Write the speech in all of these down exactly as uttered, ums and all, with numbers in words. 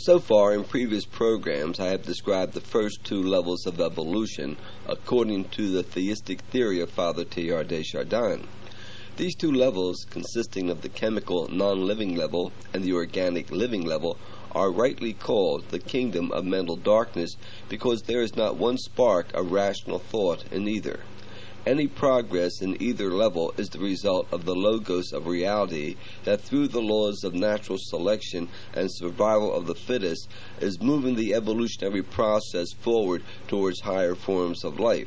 So far, in previous programs, I have described the first two levels of evolution according to the theistic theory of Father Teilhard de Chardin. These two levels, consisting of the chemical non-living level and the organic living level, are rightly called the kingdom of mental darkness because there is not one spark of rational thought in either. Any progress in either level is the result of the logos of reality that through the laws of natural selection and survival of the fittest is moving the evolutionary process forward towards higher forms of life.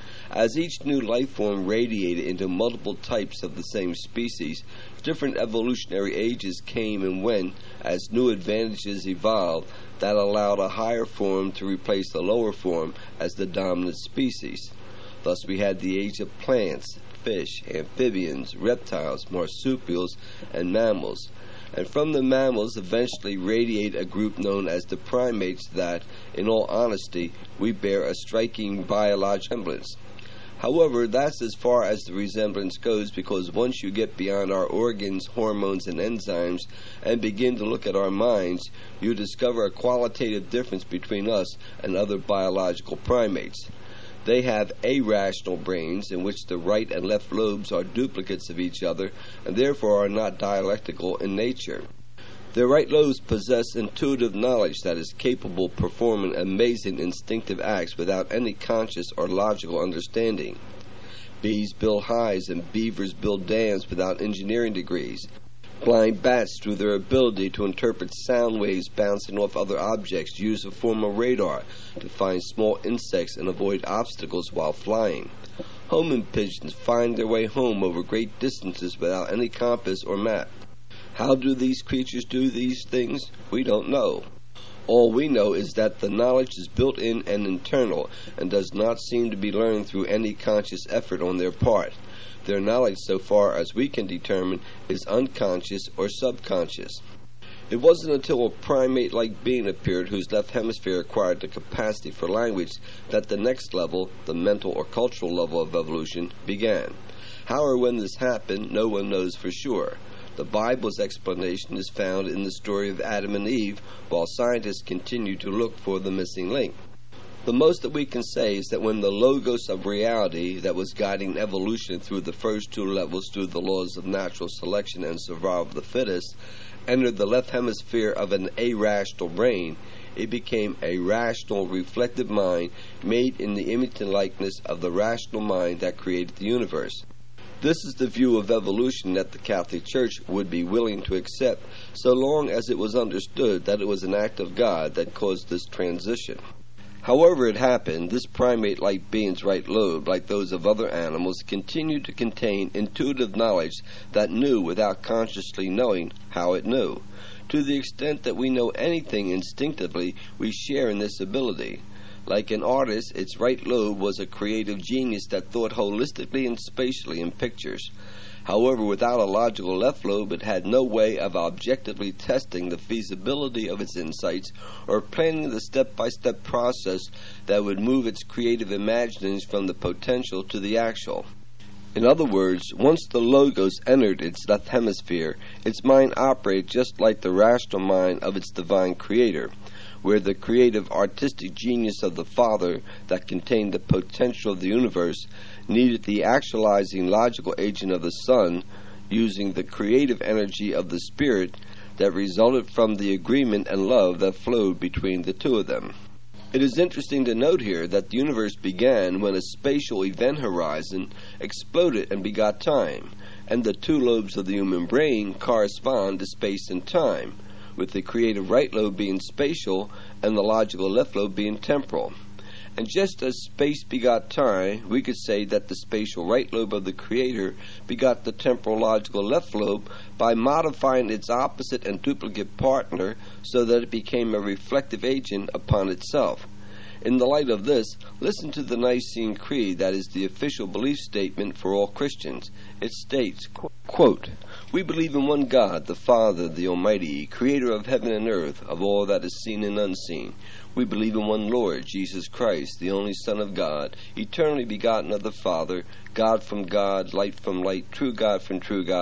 As each new life form radiated into multiple types of the same species, different evolutionary ages came and went as new advantages evolved that allowed a higher form to replace the lower form as the dominant species. Thus we had the age of plants, fish, amphibians, reptiles, marsupials, and mammals. And from the mammals eventually radiate a group known as the primates that, in all honesty, we bear a striking biological resemblance. However, that's as far as the resemblance goes, because once you get beyond our organs, hormones, and enzymes and begin to look at our minds, you discover a qualitative difference between us and other biological primates. They have arational brains in which the right and left lobes are duplicates of each other and therefore are not dialectical in nature. Their right lobes possess intuitive knowledge that is capable of performing amazing instinctive acts without any conscious or logical understanding. Bees build hives and beavers build dams without engineering degrees. Blind bats, through their ability to interpret sound waves bouncing off other objects, use a form of radar to find small insects and avoid obstacles while flying. Homing pigeons find their way home over great distances without any compass or map. How do these creatures do these things? We don't know. All we know is that the knowledge is built in and internal and does not seem to be learned through any conscious effort on their part. Their knowledge, so far as we can determine, is unconscious or subconscious. It wasn't until a primate-like being appeared whose left hemisphere acquired the capacity for language that the next level, the mental or cultural level of evolution, began. How or when this happened, no one knows for sure. The Bible's explanation is found in the story of Adam and Eve, while scientists continue to look for the missing link. The most that we can say is that when the logos of reality that was guiding evolution through the first two levels through the laws of natural selection and survival of the fittest entered the left hemisphere of an arational brain, it became a rational, reflective mind made in the image and likeness of the rational mind that created the universe. This is the view of evolution that the Catholic Church would be willing to accept, so long as it was understood that it was an act of God that caused this transition. However it happened, this primate-like being's right lobe, like those of other animals, continued to contain intuitive knowledge that knew without consciously knowing how it knew. To the extent that we know anything instinctively, we share in this ability. Like an artist, its right lobe was a creative genius that thought holistically and spatially in pictures. However, without a logical left lobe, it had no way of objectively testing the feasibility of its insights or planning the step-by-step process that would move its creative imaginings from the potential to the actual. In other words, once the logos entered its left hemisphere, its mind operated just like the rational mind of its divine creator, where the creative artistic genius of the Father that contained the potential of the universe needed the actualizing logical agent of the Son, using the creative energy of the Spirit that resulted from the agreement and love that flowed between the two of them. It is interesting to note here that the universe began when a spatial event horizon exploded and begot time, and the two lobes of the human brain correspond to space and time, with the creative right lobe being spatial and the logical left lobe being temporal. And just as space begot time, we could say that the spatial right lobe of the Creator begot the temporal logical left lobe by modifying its opposite and duplicate partner so that it became a reflective agent upon itself. In the light of this, listen to the Nicene Creed that is the official belief statement for all Christians. It states, quote, "We believe in one God, the Father, the Almighty, creator of heaven and earth, of all that is seen and unseen. We believe in one Lord, Jesus Christ, the only Son of God, eternally begotten of the Father, God from God, light from light, true God from true God,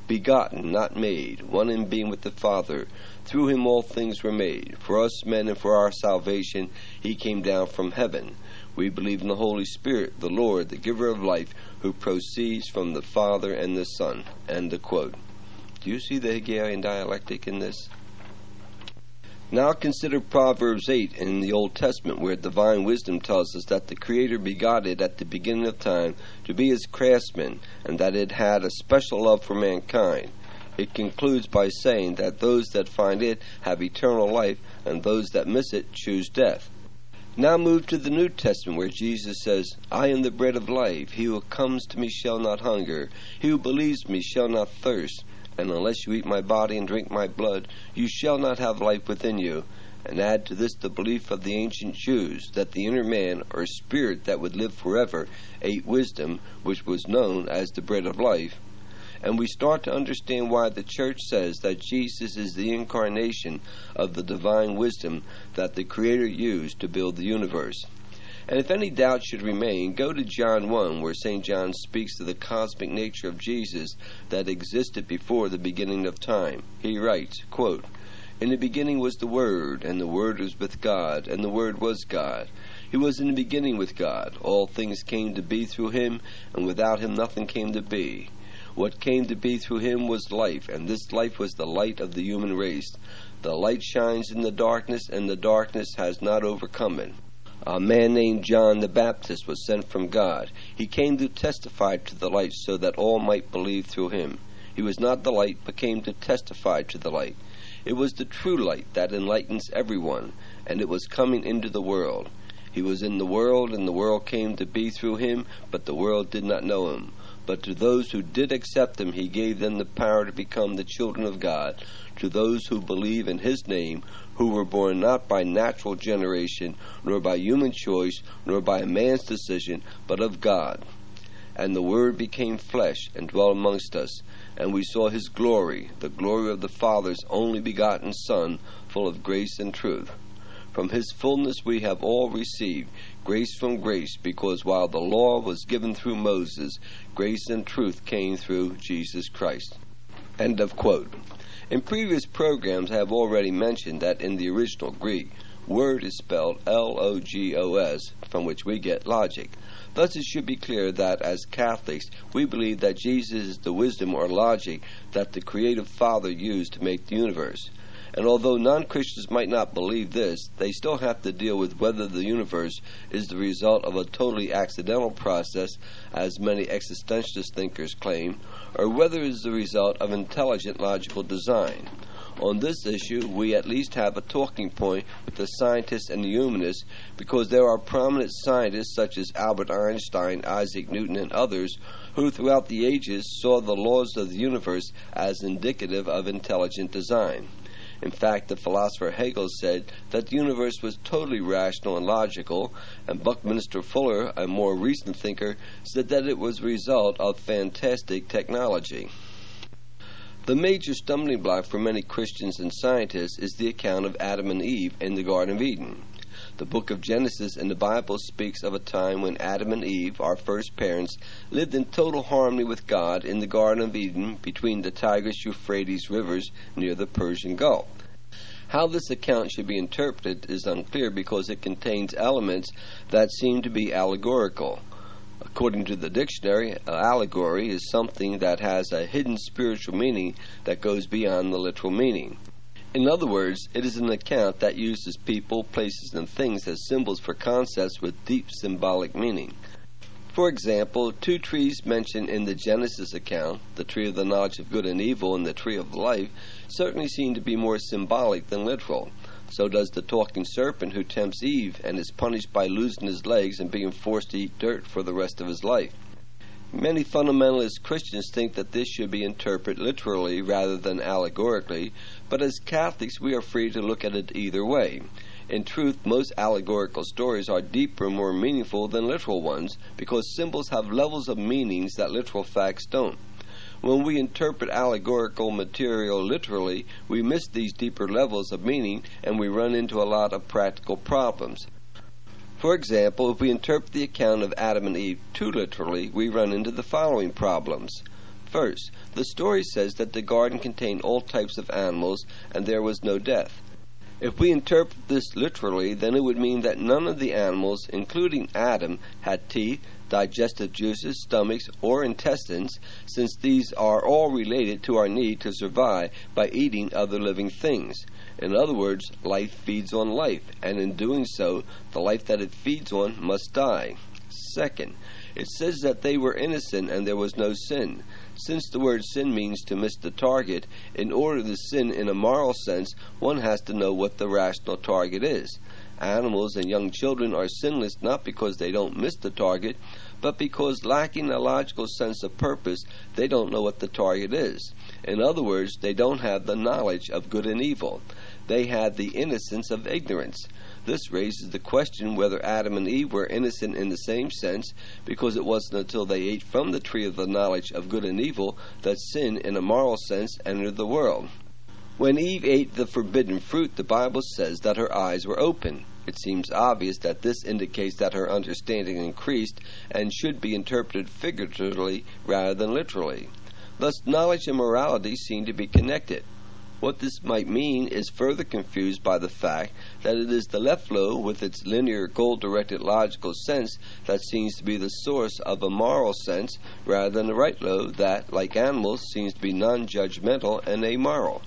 begotten, not made, one in being with the Father. Through him all things were made. For us men and for our salvation he came down from heaven. We believe in the Holy Spirit, the Lord, the giver of life, who proceeds from the Father and the Son." End of quote. Do you see the Hegelian dialectic in this? Now consider Proverbs eight in the Old Testament, where divine wisdom tells us that the Creator begot it at the beginning of time to be his craftsman, and that it had a special love for mankind. It concludes by saying that those that find it have eternal life, and those that miss it choose death. Now move to the New Testament, where Jesus says, "I am the bread of life. He who comes to me shall not hunger. He who believes me shall not thirst. And unless you eat my body and drink my blood, you shall not have life within you." And add to this the belief of the ancient Jews that the inner man, or spirit that would live forever, ate wisdom, which was known as the bread of life. And we start to understand why the Church says that Jesus is the incarnation of the divine wisdom that the Creator used to build the universe. And if any doubt should remain, go to John one, where Saint John speaks of the cosmic nature of Jesus that existed before the beginning of time. He writes, quote, "In the beginning was the Word, and the Word was with God, and the Word was God. He was in the beginning with God. All things came to be through him, and without him nothing came to be. What came to be through him was life, and this life was the light of the human race. The light shines in the darkness, and the darkness has not overcome it." A man named John the Baptist was sent from God. He came to testify to the light so that all might believe through him. He was not the light, but came to testify to the light. It was the true light that enlightens everyone, and it was coming into the world. He was in the world, and the world came to be through him, but the world did not know him. But to those who did accept him, he gave them the power to become the children of God, to those who believe in his name, who were born not by natural generation, nor by human choice, nor by a man's decision, but of God. And the Word became flesh and dwelt amongst us, and we saw his glory, the glory of the Father's only begotten Son, full of grace and truth. From his fullness we have all received grace from grace, because while the law was given through Moses, grace and truth came through Jesus Christ. End of quote. In previous programs I have already mentioned that in the original Greek, word is spelled L O G O S, from which we get logic. Thus it should be clear that as Catholics, we believe that Jesus is the wisdom or logic that the Creative Father used to make the universe. And although non-Christians might not believe this, they still have to deal with whether the universe is the result of a totally accidental process, as many existentialist thinkers claim, or whether it is the result of intelligent logical design. On this issue, we at least have a talking point with the scientists and the humanists, because there are prominent scientists such as Albert Einstein, Isaac Newton, and others who throughout the ages saw the laws of the universe as indicative of intelligent design. In fact, the philosopher Hegel said that the universe was totally rational and logical, and Buckminster Fuller, a more recent thinker, said that it was a result of fantastic technology. The major stumbling block for many Christians and scientists is the account of Adam and Eve in the Garden of Eden. The book of Genesis in the Bible speaks of a time when Adam and Eve, our first parents, lived in total harmony with God in the Garden of Eden between the Tigris-Euphrates rivers near the Persian Gulf. How this account should be interpreted is unclear because it contains elements that seem to be allegorical. According to the dictionary, an allegory is something that has a hidden spiritual meaning that goes beyond the literal meaning. In other words, it is an account that uses people, places, and things as symbols for concepts with deep symbolic meaning. For example, two trees mentioned in the Genesis account, the tree of the knowledge of good and evil and the tree of life, certainly seem to be more symbolic than literal. So does the talking serpent who tempts Eve and is punished by losing his legs and being forced to eat dirt for the rest of his life. Many fundamentalist Christians think that this should be interpreted literally rather than allegorically, but as Catholics we are free to look at it either way. In truth, most allegorical stories are deeper and more meaningful than literal ones, because symbols have levels of meanings that literal facts don't. When we interpret allegorical material literally, we miss these deeper levels of meaning and we run into a lot of practical problems. For example, if we interpret the account of Adam and Eve too literally, we run into the following problems. First, the story says that the garden contained all types of animals and there was no death. If we interpret this literally, then it would mean that none of the animals, including Adam, had teeth, digestive juices, stomachs, or intestines, since these are all related to our need to survive by eating other living things. In other words, life feeds on life, and in doing so, the life that it feeds on must die. Second, it says that they were innocent and there was no sin. Since the word sin means to miss the target, in order to sin in a moral sense, one has to know what the rational target is. Animals and young children are sinless not because they don't miss the target, but because lacking a logical sense of purpose, they don't know what the target is. In other words, they don't have the knowledge of good and evil. They had the innocence of ignorance. This raises the question whether Adam and Eve were innocent in the same sense, because it wasn't until they ate from the tree of the knowledge of good and evil that sin in a moral sense entered the world. When Eve ate the forbidden fruit, the Bible says that her eyes were open. It seems obvious that this indicates that her understanding increased and should be interpreted figuratively rather than literally. Thus, knowledge and morality seem to be connected. What this might mean is further confused by the fact that it is the left lobe with its linear, goal-directed logical sense that seems to be the source of a moral sense, rather than the right lobe that, like animals, seems to be non-judgmental and amoral.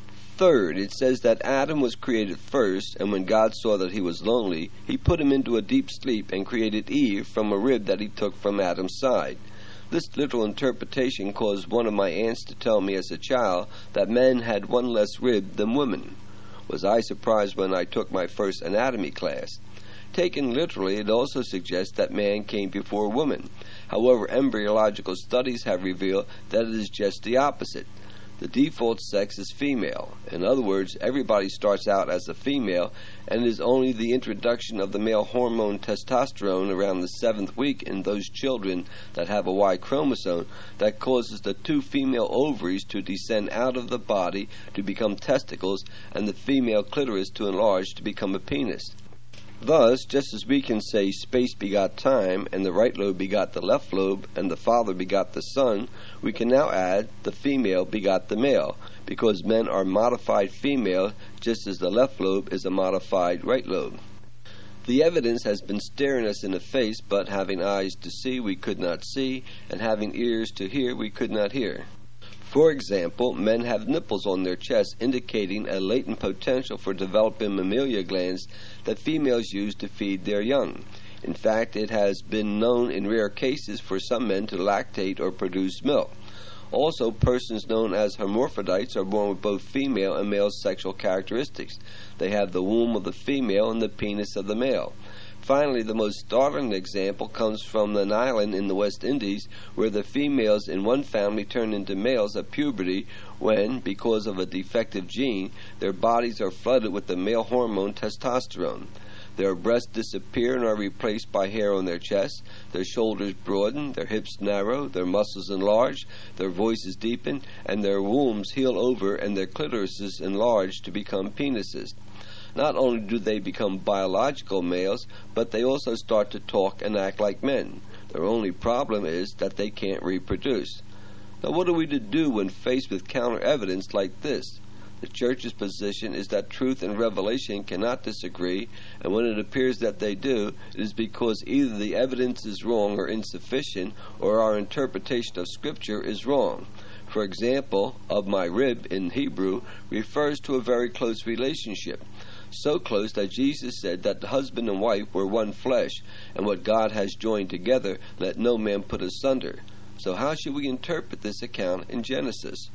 Third, it says that Adam was created first, and when God saw that he was lonely, he put him into a deep sleep and created Eve from a rib that he took from Adam's side. This literal interpretation caused one of my aunts to tell me as a child that men had one less rib than women. Was I surprised when I took my first anatomy class? Taken literally, it also suggests that man came before woman. However, embryological studies have revealed that it is just the opposite. The default sex is female. In other words, everybody starts out as a female, and it is only the introduction of the male hormone testosterone around the seventh week in those children that have a Y chromosome that causes the two female ovaries to descend out of the body to become testicles and the female clitoris to enlarge to become a penis. Thus, just as we can say space begot time, and the right lobe begot the left lobe, and the Father begot the Son, we can now add the female begot the male, because men are modified female, just as the left lobe is a modified right lobe. The evidence has been staring us in the face, but having eyes to see we could not see, and having ears to hear we could not hear. For example, men have nipples on their chests indicating a latent potential for developing mammalia glands that females use to feed their young. In fact, it has been known in rare cases for some men to lactate or produce milk. Also, persons known as hermaphrodites are born with both female and male sexual characteristics. They have the womb of the female and the penis of the male. Finally, the most startling example comes from an island in the West Indies where the females in one family turn into males at puberty when, because of a defective gene, their bodies are flooded with the male hormone testosterone. Their breasts disappear and are replaced by hair on their chests, their shoulders broaden, their hips narrow, their muscles enlarge, their voices deepen, and their wombs heal over and their clitorises enlarge to become penises. Not only do they become biological males, but they also start to talk and act like men. Their only problem is that they can't reproduce. Now, what are we to do when faced with counter evidence like this? The church's position is that truth and revelation cannot disagree, and when it appears that they do, it is because either the evidence is wrong or insufficient, or our interpretation of Scripture is wrong. For example, of my rib in Hebrew refers to a very close relationship. So close that Jesus said that the husband and wife were one flesh, and what God has joined together, let no man put asunder. So how should we interpret this account in Genesis?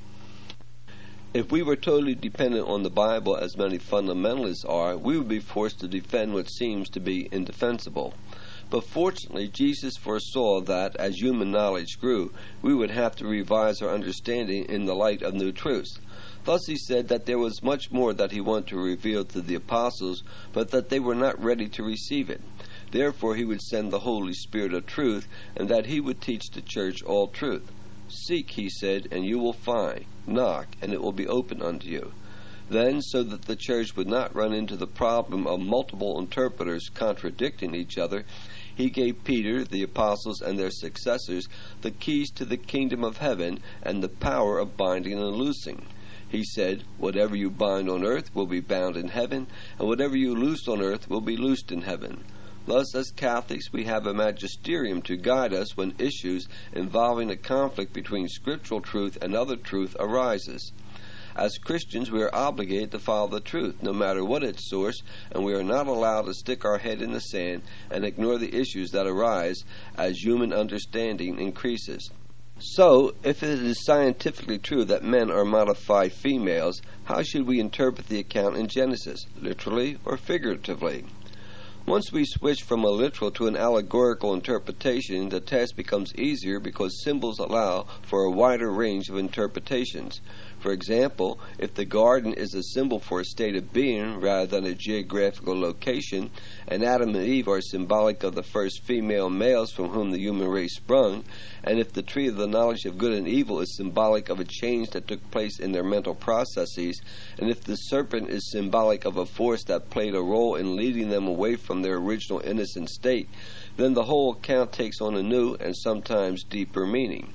If we were totally dependent on the Bible, as many fundamentalists are, we would be forced to defend what seems to be indefensible. But fortunately, Jesus foresaw that, as human knowledge grew, we would have to revise our understanding in the light of new truths. Thus he said that there was much more that he wanted to reveal to the apostles, but that they were not ready to receive it. Therefore he would send the Holy Spirit of truth, and that he would teach the church all truth. Seek, he said, and you will find. Knock, and it will be opened unto you. Then, so that the church would not run into the problem of multiple interpreters contradicting each other, he gave Peter, the apostles, and their successors the keys to the kingdom of heaven and the power of binding and loosing. He said, "Whatever you bind on earth will be bound in heaven, and whatever you loose on earth will be loosed in heaven." Thus, as Catholics, we have a magisterium to guide us when issues involving a conflict between scriptural truth and other truth arises. As Christians, we are obligated to follow the truth, no matter what its source, and we are not allowed to stick our head in the sand and ignore the issues that arise as human understanding increases. So, if it is scientifically true that men are modified females, how should we interpret the account in Genesis, literally or figuratively? Once we switch from a literal to an allegorical interpretation, the task becomes easier because symbols allow for a wider range of interpretations. For example, if the garden is a symbol for a state of being rather than a geographical location, and Adam and Eve are symbolic of the first female males from whom the human race sprung, and if the tree of the knowledge of good and evil is symbolic of a change that took place in their mental processes, and if the serpent is symbolic of a force that played a role in leading them away from their original innocent state, then the whole account takes on a new and sometimes deeper meaning.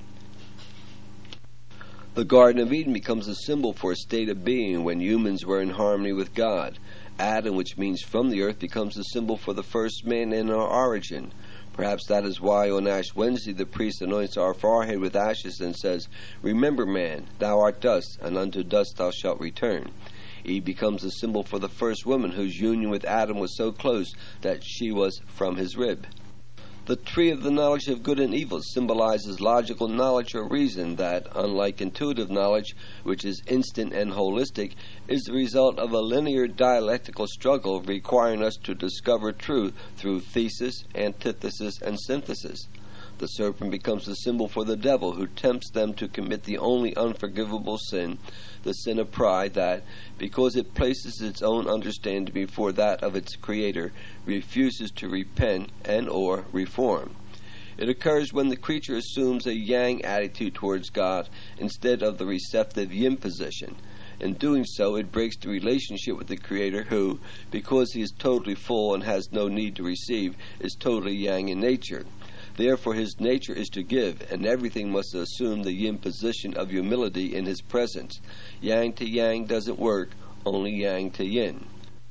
The Garden of Eden becomes a symbol for a state of being when humans were in harmony with God. Adam, which means from the earth, becomes a symbol for the first man in our origin. Perhaps that is why on Ash Wednesday the priest anoints our forehead with ashes and says, "Remember, man, thou art dust, and unto dust thou shalt return." Eve becomes a symbol for the first woman whose union with Adam was so close that she was from his rib. The tree of the knowledge of good and evil symbolizes logical knowledge or reason that, unlike intuitive knowledge, which is instant and holistic, is the result of a linear dialectical struggle requiring us to discover truth through thesis, antithesis, and synthesis. The serpent becomes a symbol for the devil, who tempts them to commit the only unforgivable sin, the sin of pride that, because it places its own understanding before that of its creator, refuses to repent and or reform. It occurs when the creature assumes a yang attitude towards God instead of the receptive yin position. In doing so, it breaks the relationship with the Creator who, because he is totally full and has no need to receive, is totally yang in nature. Therefore his nature is to give, and everything must assume the yin position of humility in his presence. Yang to yang doesn't work, only yang to yin.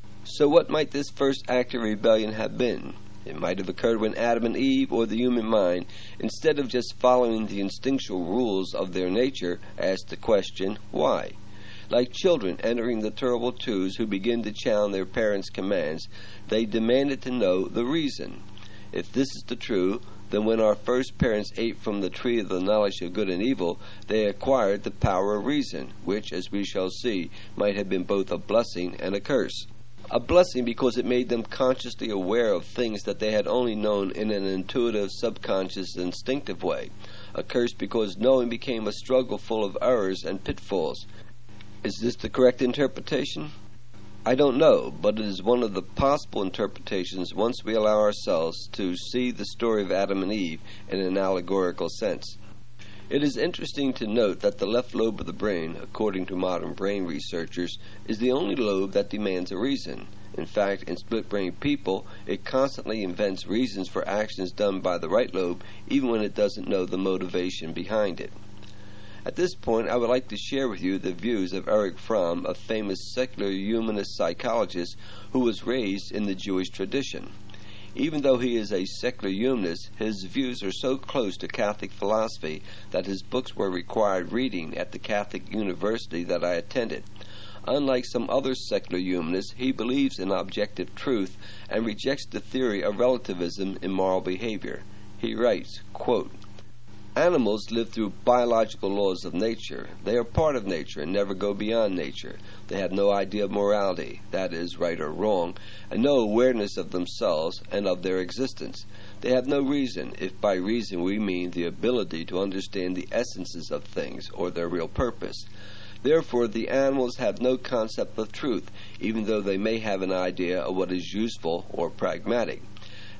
So what might this first act of rebellion have been? It might have occurred when Adam and Eve, or the human mind, instead of just following the instinctual rules of their nature, asked the question, why? Like children entering the terrible twos who begin to challenge their parents' commands, they demanded to know the reason. If this is the true, then when our first parents ate from the tree of the knowledge of good and evil, they acquired the power of reason, which, as we shall see, might have been both a blessing and a curse. A blessing because it made them consciously aware of things that they had only known in an intuitive, subconscious, instinctive way. A curse because knowing became a struggle full of errors and pitfalls. Is this the correct interpretation? I don't know, but it is one of the possible interpretations once we allow ourselves to see the story of Adam and Eve in an allegorical sense. It is interesting to note that the left lobe of the brain, according to modern brain researchers, is the only lobe that demands a reason. In fact, in split-brain people, it constantly invents reasons for actions done by the right lobe, even when it doesn't know the motivation behind it. At this point, I would like to share with you the views of Erich Fromm, a famous secular humanist psychologist who was raised in the Jewish tradition. Even though he is a secular humanist, his views are so close to Catholic philosophy that his books were required reading at the Catholic university that I attended. Unlike some other secular humanists, he believes in objective truth and rejects the theory of relativism in moral behavior. He writes, quote, "Animals live through biological laws of nature. They are part of nature and never go beyond nature. They have no idea of morality, that is, right or wrong, and no awareness of themselves and of their existence. They have no reason, if by reason we mean the ability to understand the essences of things or their real purpose. Therefore, the animals have no concept of truth, even though they may have an idea of what is useful or pragmatic.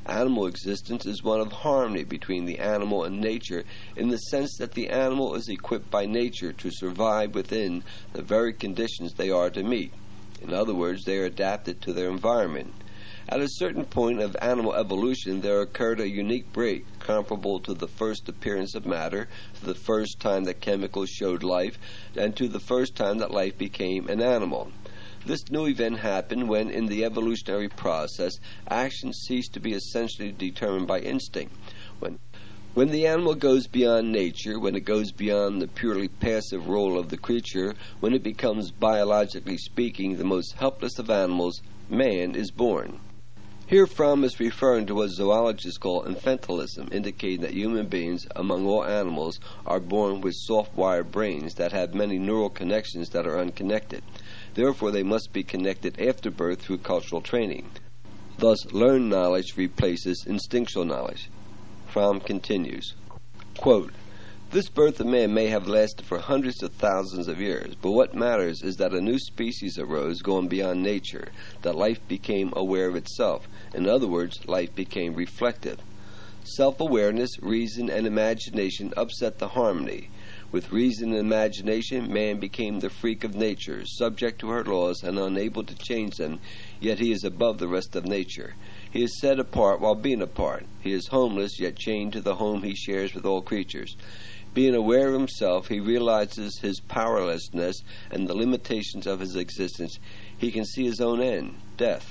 Animal existence is one of harmony between the animal and nature, in the sense that the animal is equipped by nature to survive within the very conditions they are to meet. In other words, they are adapted to their environment. At a certain point of animal evolution, there occurred a unique break comparable to the first appearance of matter, to the first time that chemicals showed life, and to the first time that life became an animal. This new event happened when, in the evolutionary process, action ceased to be essentially determined by instinct. When, when the animal goes beyond nature, when it goes beyond the purely passive role of the creature, when it becomes, biologically speaking, the most helpless of animals, man is born. Here Fromm is referring to what zoologists call infantilism, indicating that human beings, among all animals, are born with soft-wired brains that have many neural connections that are unconnected. Therefore, they must be connected after birth through cultural training. Thus, learned knowledge replaces instinctual knowledge. Fromm continues, quote, "This birth of man may have lasted for hundreds of thousands of years, but what matters is that a new species arose going beyond nature, that life became aware of itself. In other words, life became reflective. Self-awareness, reason, and imagination upset the harmony. With reason and imagination, man became the freak of nature, subject to her laws and unable to change them, yet he is above the rest of nature. He is set apart while being apart. He is homeless, yet chained to the home he shares with all creatures. Being aware of himself, he realizes his powerlessness and the limitations of his existence. He can see his own end, death.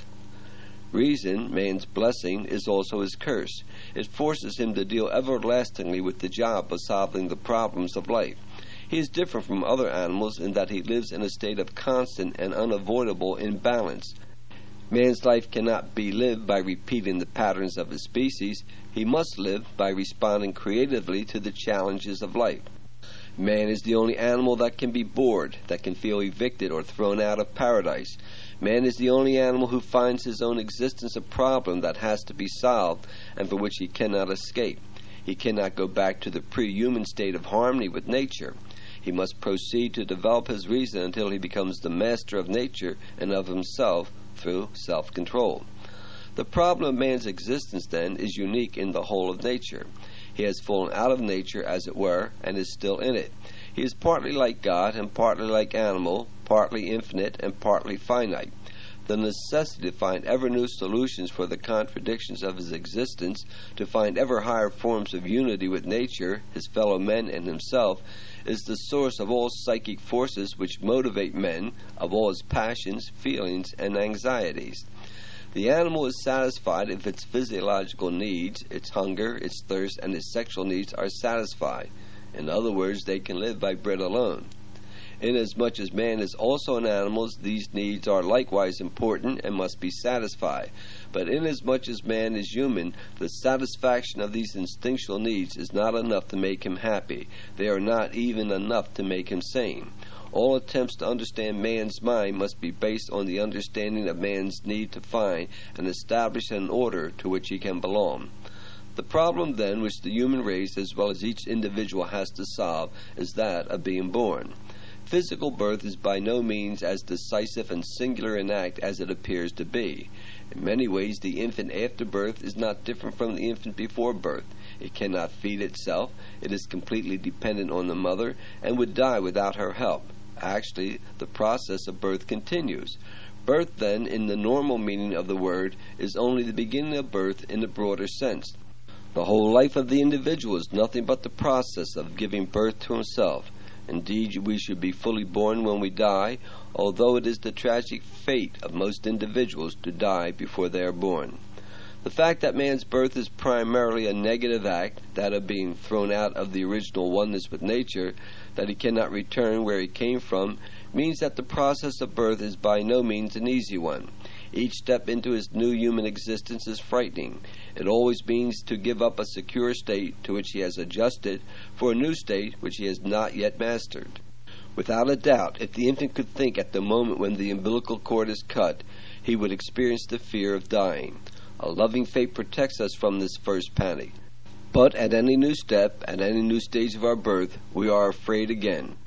Reason, man's blessing, is also his curse. It forces him to deal everlastingly with the job of solving the problems of life. He is different from other animals in that he lives in a state of constant and unavoidable imbalance. Man's life cannot be lived by repeating the patterns of his species. He must live by responding creatively to the challenges of life. Man is the only animal that can be bored, that can feel evicted or thrown out of paradise. Man is the only animal who finds his own existence a problem that has to be solved and for which he cannot escape. He cannot go back to the pre-human state of harmony with nature. He must proceed to develop his reason until he becomes the master of nature and of himself through self-control. The problem of man's existence, then, is unique in the whole of nature. He has fallen out of nature, as it were, and is still in it. He is partly like God and partly like animal, partly infinite and partly finite. The necessity to find ever new solutions for the contradictions of his existence, to find ever higher forms of unity with nature, his fellow men, and himself, is the source of all psychic forces which motivate men, of all his passions, feelings, and anxieties. The animal is satisfied if its physiological needs, its hunger, its thirst, and its sexual needs are satisfied. In other words, they can live by bread alone. Inasmuch as man is also an animal, these needs are likewise important and must be satisfied. But inasmuch as man is human, the satisfaction of these instinctual needs is not enough to make him happy. They are not even enough to make him sane. All attempts to understand man's mind must be based on the understanding of man's need to find and establish an order to which he can belong. The problem, then, which the human race, as well as each individual, has to solve is that of being born. Physical birth is by no means as decisive and singular an act as it appears to be. In many ways, the infant after birth is not different from the infant before birth. It cannot feed itself, it is completely dependent on the mother, and would die without her help. Actually, the process of birth continues. Birth, then, in the normal meaning of the word, is only the beginning of birth in the broader sense. The whole life of the individual is nothing but the process of giving birth to himself. Indeed, we should be fully born when we die, although it is the tragic fate of most individuals to die before they are born. The fact that man's birth is primarily a negative act, that of being thrown out of the original oneness with nature, that he cannot return where he came from, means that the process of birth is by no means an easy one. Each step into his new human existence is frightening. It always means to give up a secure state to which he has adjusted for a new state which he has not yet mastered. Without a doubt, if the infant could think at the moment when the umbilical cord is cut, he would experience the fear of dying. A loving fate protects us from this first panic. But at any new step, at any new stage of our birth, we are afraid again.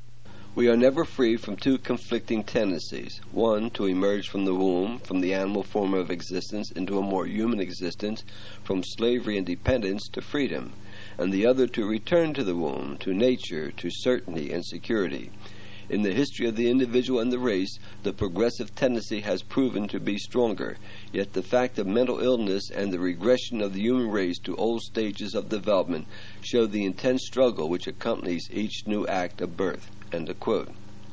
We are never free from two conflicting tendencies. One, to emerge from the womb, from the animal form of existence, into a more human existence, from slavery and dependence to freedom. And the other, to return to the womb, to nature, to certainty and security. In the history of the individual and the race, the progressive tendency has proven to be stronger. Yet the fact of mental illness and the regression of the human race to old stages of development show the intense struggle which accompanies each new act of birth." End of quote.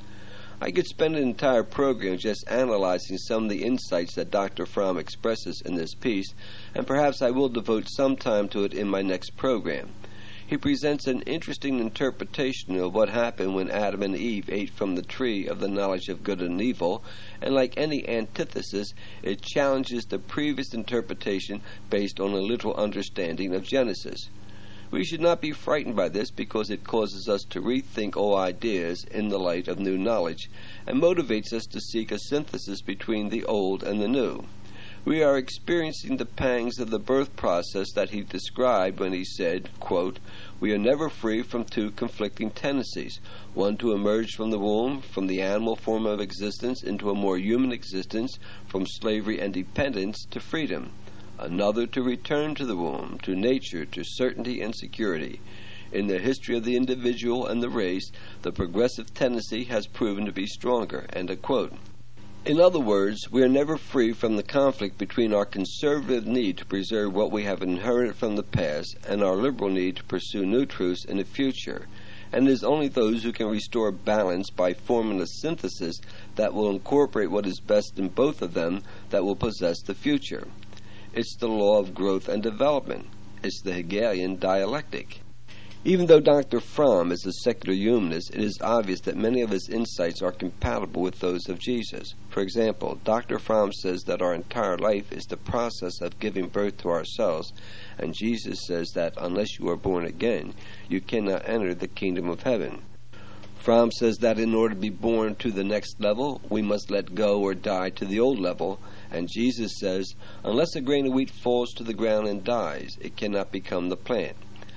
I could spend an entire program just analyzing some of the insights that Doctor Fromm expresses in this piece, and perhaps I will devote some time to it in my next program. He presents an interesting interpretation of what happened when Adam and Eve ate from the tree of the knowledge of good and evil, and like any antithesis, it challenges the previous interpretation based on a literal understanding of Genesis. We should not be frightened by this because it causes us to rethink all ideas in the light of new knowledge and motivates us to seek a synthesis between the old and the new. We are experiencing the pangs of the birth process that he described when he said, quote, "We are never free from two conflicting tendencies, one to emerge from the womb, from the animal form of existence into a more human existence, from slavery and dependence to freedom. Another to return to the womb, to nature, to certainty and security. In the history of the individual and the race, the progressive tendency has proven to be stronger." End of quote. In other words, we are never free from the conflict between our conservative need to preserve what we have inherited from the past and our liberal need to pursue new truths in the future. And it is only those who can restore balance by forming a synthesis that will incorporate what is best in both of them that will possess the future. It's the law of growth and development. It's the Hegelian dialectic. Even though Doctor Fromm is a secular humanist, it is obvious that many of his insights are compatible with those of Jesus. For example, Doctor Fromm says that our entire life is the process of giving birth to ourselves, and Jesus says that unless you are born again, you cannot enter the kingdom of heaven. Fromm says that in order to be born to the next level, we must let go or die to the old level, and Jesus says, unless a grain of wheat falls to the ground and dies, it cannot become the plant.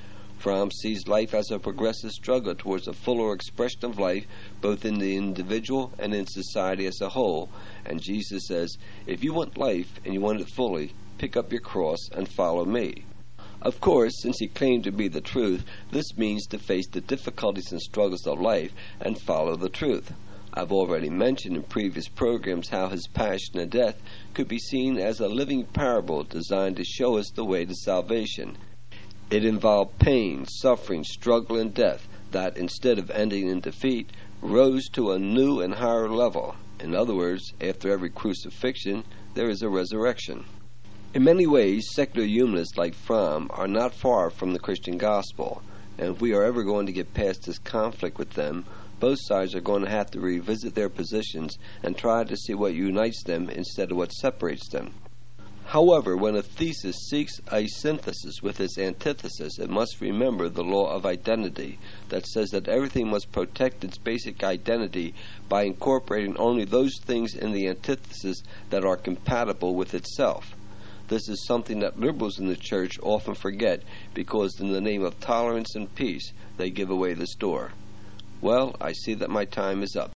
Fromm sees life as a progressive struggle towards a fuller expression of life, both in the individual and in society as a whole. And Jesus says, if you want life and you want it fully, pick up your cross and follow me. Of course, since he claimed to be the truth, this means to face the difficulties and struggles of life and follow the truth. I've already mentioned in previous programs how his passion and death could be seen as a living parable designed to show us the way to salvation. It involved pain, suffering, struggle, and death that, instead of ending in defeat, rose to a new and higher level. In other words, after every crucifixion, there is a resurrection. In many ways, secular humanists like Fromm are not far from the Christian gospel, and if we are ever going to get past this conflict with them, both sides are going to have to revisit their positions and try to see what unites them instead of what separates them. However, when a thesis seeks a synthesis with its antithesis, it must remember the law of identity that says that everything must protect its basic identity by incorporating only those things in the antithesis that are compatible with itself. This is something that liberals in the church often forget because in the name of tolerance and peace, they give away the store. Well, I see that my time is up.